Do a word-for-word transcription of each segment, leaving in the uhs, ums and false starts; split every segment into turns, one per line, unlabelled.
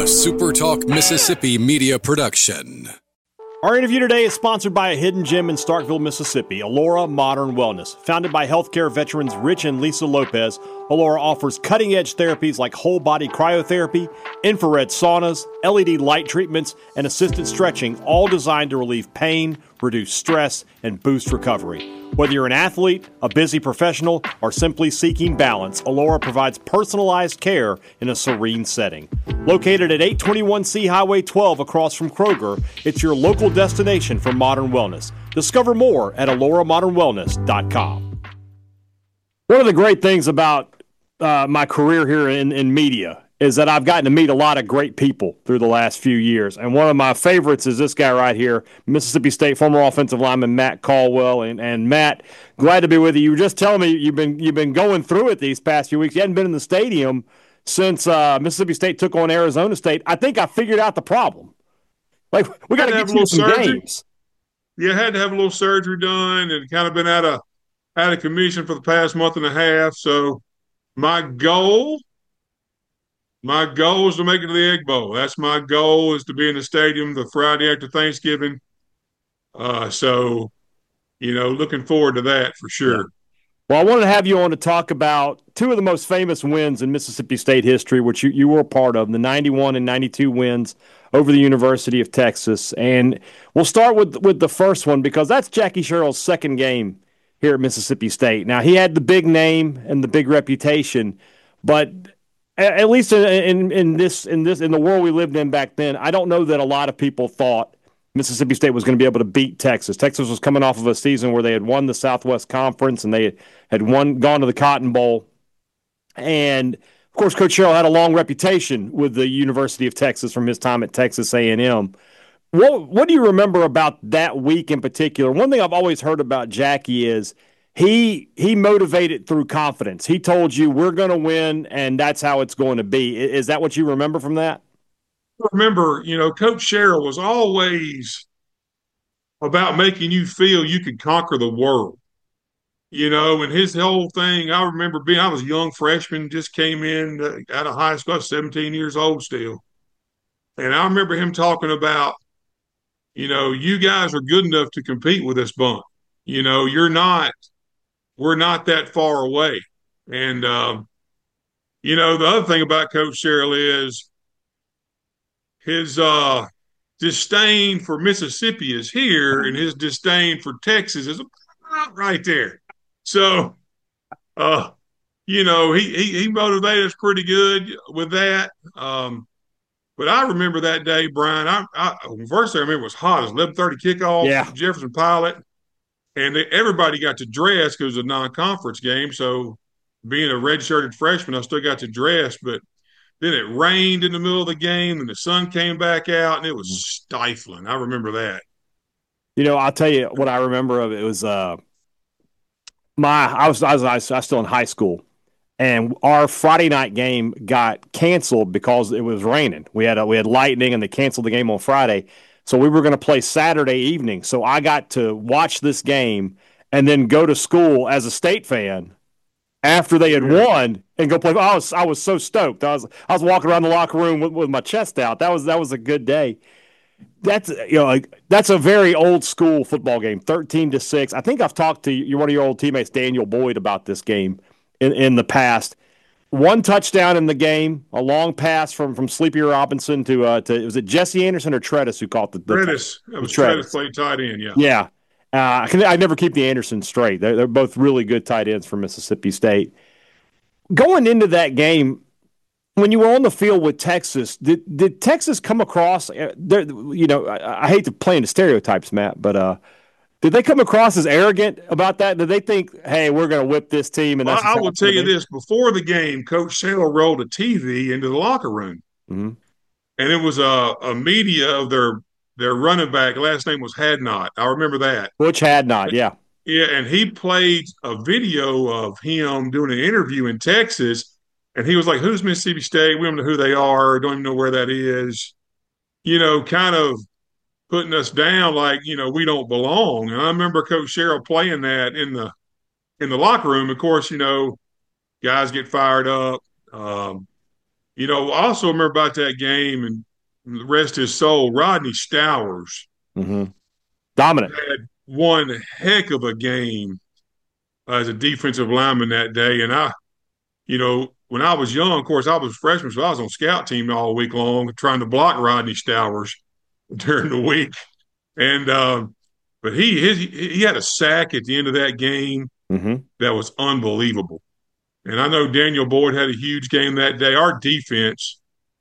SuperTalk Mississippi media production.
Our interview today is sponsored by a hidden gem in Starkville, Mississippi, Alora Modern Wellness. Founded by healthcare veterans Rich and Lisa Lopez, Alora offers cutting-edge therapies like whole-body cryotherapy, infrared saunas, L E D light treatments, and assisted stretching, all designed to relieve pain, reduce stress, and boost recovery. Whether you're an athlete, a busy professional, or simply seeking balance, Alora provides personalized care in a serene setting. Located at eight twenty-one C Highway twelve across from Kroger, it's your local destination for modern wellness. Discover more at alora modern wellness dot com. One of the great things about uh, my career here in, in media is that I've gotten to meet a lot of great people through the last few years. And one of my favorites is this guy right here, Mississippi State former offensive lineman Matt Caldwell. And, and Matt, glad to be with you. You were just telling me you've been you've been going through it these past few weeks. You hadn't been in the stadium since uh, Mississippi State took on Arizona State. I think I figured out the problem. Like, we got to get you some surgery. games.
Yeah, I had to have a little surgery done and kind of been out of, out of commission for the past month and a half. So my goal – My goal is to make it to the Egg Bowl. That's my goal, is to be in the stadium the Friday after Thanksgiving. Uh, so, you know, looking forward to that for sure.
Yeah. Well, I wanted to have you on to talk about two of the most famous wins in Mississippi State history, which you, you were a part of, the ninety-one and ninety-two wins over the University of Texas. And we'll start with, with the first one because that's Jackie Sherrill's second game here at Mississippi State. Now, he had the big name and the big reputation, but – at least in, in this in this in the world we lived in back then, I don't know that a lot of people thought Mississippi State was going to be able to beat Texas. Texas was coming off of a season where they had won the Southwest Conference and they had won gone to the Cotton Bowl. And of course, Coach Sherrill had a long reputation with the University of Texas from his time at Texas A and M. What what do you remember about that week in particular? One thing I've always heard about Jackie is He he motivated through confidence. He told you, we're going to win, and that's how it's going to be. Is that what you remember from that?
I remember, you know, Coach Sherrill was always about making you feel you could conquer the world. You know, and his whole thing, I remember being, I was a young freshman, just came in uh, out of high school, I was seventeen years old still. And I remember him talking about, you know, you guys are good enough to compete with this bunch. You know, you're not. We're not that far away. And, um, you know, the other thing about Coach Sherrill is his uh, disdain for Mississippi is here, and his disdain for Texas is right there. So, uh, you know, he, he, he motivated us pretty good with that. Um, but I remember that day, Brian, I, I first I remember it was hot. It was eleven thirty kickoff,
yeah.
Jefferson Pilot. And they, everybody got to dress because it was a non-conference game. So being a redshirted freshman, I still got to dress. But then it rained in the middle of the game, and the sun came back out, and it was stifling. I remember that.
You know, I'll tell you what I remember of it. It was uh, my I was, I was I was still in high school, and our Friday night game got canceled because it was raining. We had a, we had lightning, and they canceled the game on Friday. So we were going to play Saturday evening. So I got to watch this game and then go to school as a State fan after they had won and go play. I was I was so stoked. I was I was walking around the locker room with, with my chest out. That was that was a good day. That's you know like, that's a very old school football game. Thirteen to six. I think I've talked to you, one of your old teammates, Daniel Boyd, about this game in, in the past. One touchdown in the game, a long pass from from Sleepy Robinson to uh to was it Jesse Anderson or Tredis who caught the, the
Tredis. It was Tredis played tight end, yeah.
Yeah. Uh, I, can, I never keep the Anderson straight. They're, they're both really good tight ends for Mississippi State. Going into that game, when you were on the field with Texas, did did Texas come across? Uh, you know, I, I hate to play into stereotypes, Matt, but uh, did they come across as arrogant about that? Did they think, "Hey, we're going to whip this team"? And
well,
that's
I will tell you this: before the game, Coach Sherrill rolled a T V into the locker room,
mm-hmm.
and it was a, a media of their their running back. Last name was Hadnot. I remember that.
Butch Hadnot, yeah,
yeah, and he played a video of him doing an interview in Texas, and he was like, "Who's Mississippi State? We don't know who they are. Don't even know where that is." You know, kind of putting us down like, you know, we don't belong. And I remember Coach Sherrill playing that in the in the locker room. Of course, you know, guys get fired up. Um, You know, I also remember about that game and the rest of his soul, Rodney Stowers
Mm-hmm. Dominant.
had one heck of a game as a defensive lineman that day. And I, you know, when I was young, of course, I was a freshman, so I was on scout team all week long trying to block Rodney Stowers during the week. And um, but he his, he had a sack at the end of that game
Mm-hmm.
that was unbelievable. And I know Daniel Boyd had a huge game that day. Our defense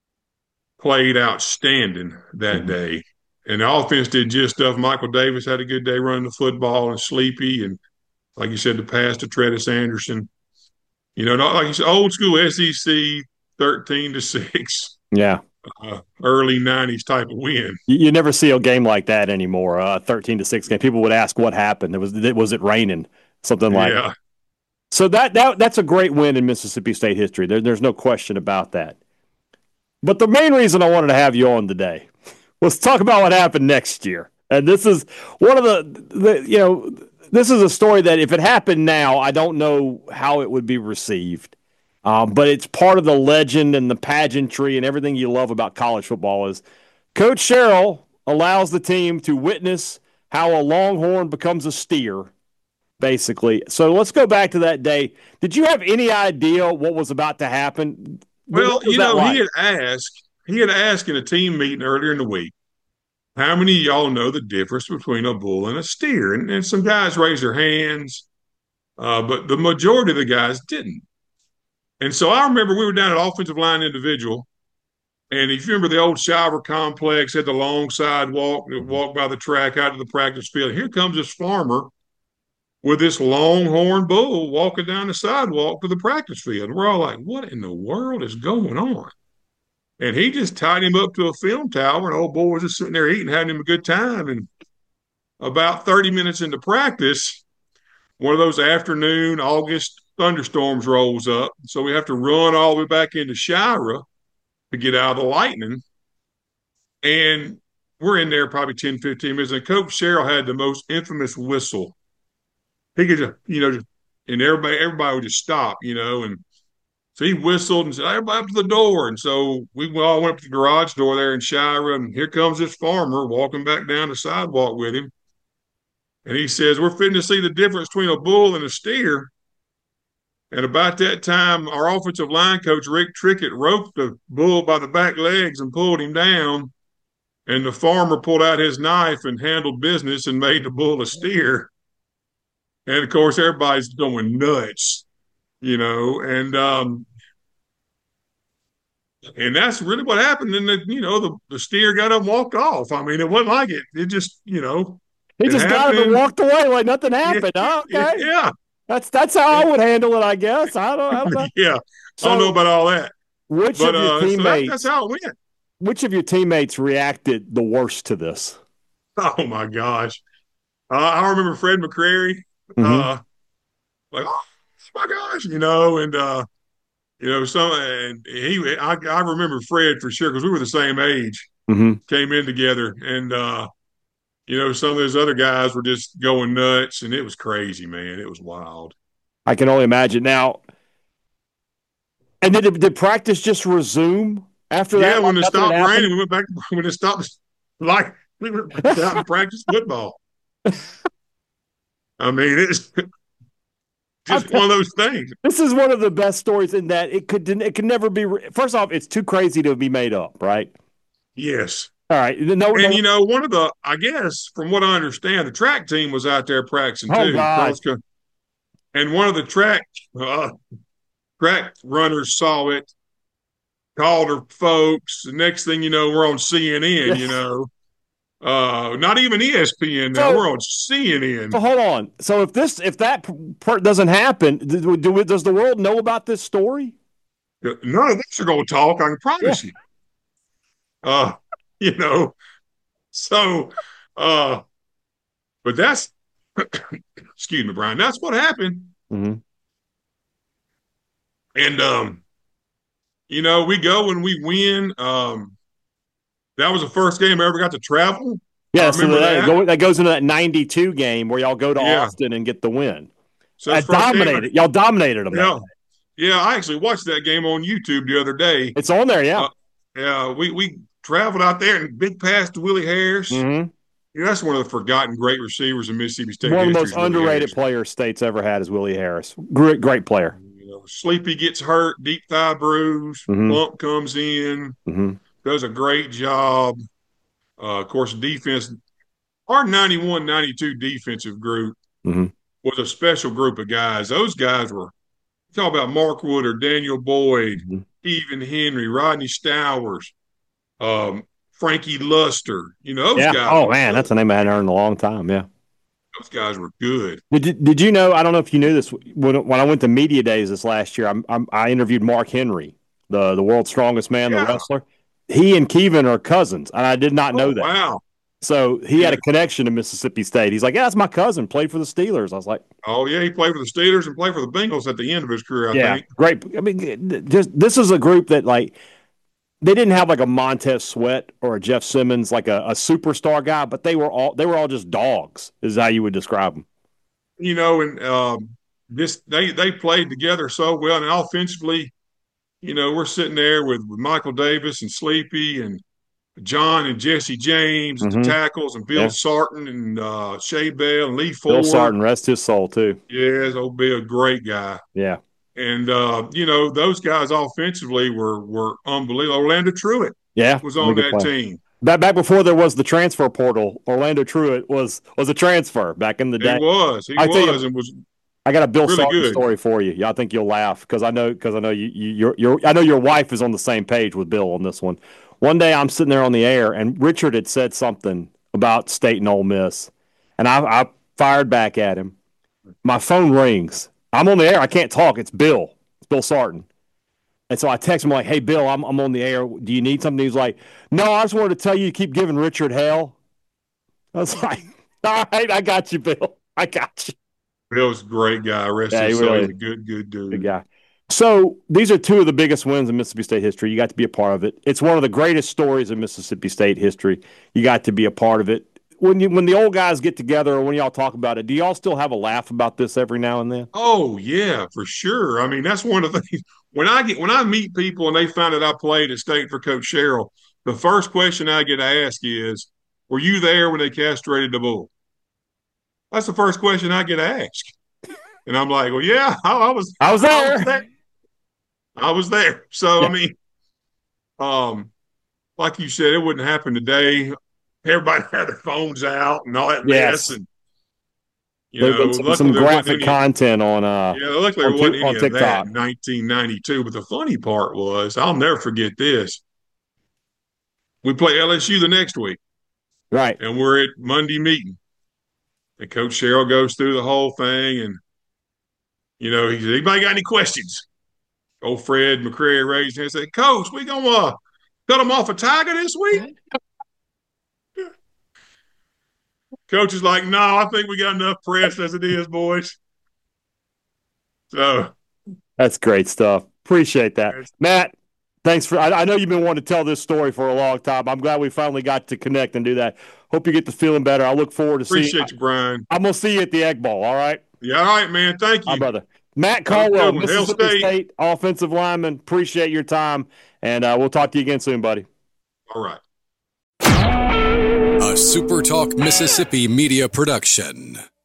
played outstanding that
Mm-hmm.
day. And the offense did just stuff. Michael Davis had a good day running the football and Sleepy. And like you said, the pass to Tredis Anderson. You know, not like you said, old school S E C thirteen to six,
Yeah.
uh, early nineties type of win.
You, you never see a game like that anymore. Uh, thirteen to six game. People would ask what happened. It was was it raining? Something like
Yeah.
that. So that that that's a great win in Mississippi State history. There, there's no question about that. But the main reason I wanted to have you on today was talk about what happened next year. And this is one of the, the you know, this is a story that if it happened now, I don't know how it would be received. Um, but it's part of the legend and the pageantry and everything you love about college football is Coach Sherrill allows the team to witness how a Longhorn becomes a steer, basically. So let's go back to that day. Did you have any idea what was about to happen?
Well,
What was
you
that
know,
like?
he had asked, he had asked in a team meeting earlier in the week, how many of y'all know the difference between a bull and a steer? And, and some guys raised their hands, uh, but the majority of the guys didn't. And so I remember we were down at offensive line individual. And if you remember the old Shiver complex had the long sidewalk that walked by the track out to the practice field. Here comes this farmer with this longhorn bull walking down the sidewalk to the practice field. And we're all like, what in the world is going on? And he just tied him up to a film tower, and old boy was just sitting there eating, having him a good time. And about thirty minutes into practice, one of those afternoon August thunderstorms rolls up. So we have to run all the way back into Shira to get out of the lightning. And we're in there probably ten, fifteen minutes. And Coach Sherrill had the most infamous whistle. He could just, you know, just, and everybody, everybody would just stop, you know, and so he whistled and said, everybody up to the door. And so we all went up to the garage door there in Shira, and here comes this farmer walking back down the sidewalk with him. And he says, we're fitting to see the difference between a bull and a steer. And about that time, our offensive line coach, Rick Trickett, roped the bull by the back legs and pulled him down. And the farmer pulled out his knife and handled business and made the bull a steer. And of course, everybody's going nuts, you know. And um, and that's really what happened. And the, you know, the, the steer got up and walked off. I mean, it wasn't like it. It just, you know,
He
it
just got up and
happened.
walked away like nothing
Yeah,
happened. Oh, okay.
yeah,
That's that's how I would handle it, I guess. I don't, I don't know.
yeah. I don't know
So,
about all that,
which
but
of your
uh, so that, that's
teammates,
how it went.
which of your teammates reacted the worst to this?
Oh my gosh, uh, I remember Fred McCrary,
Mm-hmm.
uh, like, oh my gosh, you know, and uh, you know, some and he, I, I remember Fred for sure because we were the same age,
Mm-hmm.
came in together, and uh, you know, some of those other guys were just going nuts, and it was crazy, man. It was wild.
I can only imagine. Now, and did did practice just resume after
Yeah,
that?
when
Like
it
nothing had
stopped raining,
happened?
we went back. When it stopped, like we were out and practice football. I mean, it's just one of those things.
This is one of the best stories in that it could it could never be. First off, it's too crazy to be made up, right?
Yes.
All right, no,
And
no.
you know, one of the, I guess, from what I understand, the track team was out there practicing
Oh
too,
God,
cross country. And one of the track uh, track runners saw it, called her folks. The next thing you know, we're on C N N. You know, uh, not even E S P N now.
so
We're on C N N.
so hold on. So if this if that part doesn't happen, do, do does the world know about this story?
None of us are going to talk. I can
Yeah.
promise you. Uh, you know, so, uh, but that's, excuse me, Brian. That's what happened.
Mm-hmm.
And um, you know, we go and we win. Um, that was the first game I ever got to travel. I
Yeah, so
remember
that,
that.
that goes into that ninety-two game where y'all go to
Yeah.
Austin and get the win.
So
I
that's the first game.
dominated. Y'all dominated them that
Yeah.
day.
Yeah, I actually watched that game on YouTube the other day.
It's on there, yeah.
Uh, yeah, we we traveled out there and big pass to Willie Harris.
Mm-hmm.
You know, that's one of the forgotten great receivers in Mississippi State
One of the
history
most
is Willie
underrated
Harris.
players State's ever had is Willie Harris. Great, great player.
You know, Sleepy gets hurt, deep thigh bruise.
Mm-hmm.
Plump comes in,
Mm-hmm.
does a great job. Uh, of course, defense, our ninety-one ninety-two defensive group
Mm-hmm.
was a special group of guys. Those guys were, talk about Mark Wood or Daniel Boyd,
Mm-hmm.
Stephen Henry, Rodney Stowers, um, Frankie Luster. You know, those
Yeah.
guys.
Oh,
were
man,
good.
that's a name I hadn't heard in a long time, yeah.
Those guys were good.
Did you, did you know? I don't know if you knew this. When, when I went to media days this last year, I'm, I'm, I interviewed Mark Henry, the the world's strongest man,
Yeah.
the wrestler. He and Kevin are cousins, and I did not know
Oh,
that.
wow.
So he
Yeah.
had a connection to Mississippi State. He's like, "Yeah, that's my cousin. Played for the Steelers." I was like,
Oh, yeah. He played for the Steelers and played for the Bengals at the end of his career, I
"Yeah,
think.
great." I mean, just this is a group that like they didn't have like a Montez Sweat or a Jeff Simmons, like a, a superstar guy, but they were all they were all just dogs. Is how you would describe them.
You know, and um, this they they played together so well. And offensively, you know, we're sitting there with, with Michael Davis and Sleepy and John and Jesse James at the
Mm-hmm.
tackles and Bill
Yeah.
Sarton and uh, Shea Bell and Lee
Bill
Ford.
Sarton, rest his soul too.
Yes, old Bill, great guy.
Yeah.
And uh, you know, those guys offensively were were unbelievable. Orlando Truitt
Yeah,
was
really
on
good
that
player.
team.
Back back before there was the transfer portal, Orlando Truitt was was a transfer back in the day.
He was, he
I tell
was,
you,
and was
I got a Bill
really
Sarton
good.
story for you. Yeah, I think you'll laugh because I know because I know you, you your your I know your wife is on the same page with Bill on this one. One day I'm sitting there on the air and Richard had said something about State and Ole Miss, and I, I fired back at him. My phone rings. I'm on the air. I can't talk. It's Bill. It's Bill Sarton. And so I text him like, "Hey Bill, I'm I'm on the air. Do you need something?" He's like, "No, I just wanted to tell you to keep giving Richard hell." I was like, "All right, I got you, Bill. I got you."
Bill's a great guy. Rest
Yeah, he
his soul.
really
He's a
is.
good, good dude.
Good guy. So these are two of the biggest wins in Mississippi State history. You got to be a part of it. It's one of the greatest stories in Mississippi State history. You got to be a part of it. When you when the old guys get together or when y'all talk about it, do y'all still have a laugh about this every now and then?
Oh yeah, for sure. I mean, that's one of the things when I get when I meet people and they find out I played at State for Coach Sherrill, the first question I get asked is, "Were you there when they castrated the bull?" That's the first question I get asked, and I'm like, "Well, yeah, I, I was,
I was
I was
there.
there. I was there." So
Yeah.
I mean, um, like you said, it wouldn't happen today. Everybody had their phones out and all that
Yes.
mess, and you
There's
know,
been some,
luckily
some
there wasn't
graphic
any.
content on uh
Yeah, luckily
on,
there wasn't
Tik-
any
on
of that
TikTok.
in nineteen ninety-two. But the funny part was, I'll never forget this. We play L S U the next week,
Right.
and we're at Monday meeting. And Coach Sherrill goes through the whole thing, and you know, he said, "Anybody got any questions?" Old Fred McCrary raised his hand and said, "Coach, we gonna uh, cut him off a tiger this week?" Coach is like, "No, I think we got enough press as it is, boys." So
That's great stuff. Appreciate that. Matt, thanks for I, I know you've been wanting to tell this story for a long time. I'm glad we finally got to connect and do that. Hope you get to feeling better. I look forward to seeing
appreciate you, Brian.
I'm gonna see you at the Egg Bowl, all right?
Yeah, all right, man. Thank
My
you.
brother. Matt
Have a good
Caldwell,
one. Hail
Mississippi
State.
State offensive lineman. Appreciate your time. And uh, we'll talk to you again soon, buddy.
All right.
A SuperTalk Mississippi media production.